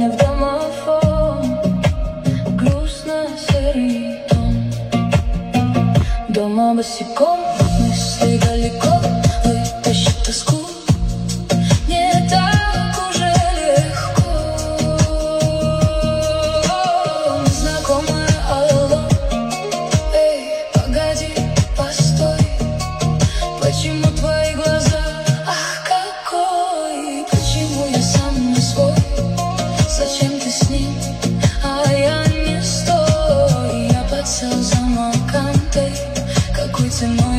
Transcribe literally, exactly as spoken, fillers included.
мне в домофон, грустно серый тон. Дома босиком, мысли далеко, вытащить тоску не так уже легко. Незнакомое алло, эй, погоди, постой, почему твои глаза, ах, какой? Почему я сам не свой? Зачем ты с ним, а я не стой? Я подсел за макантой, какой ценой?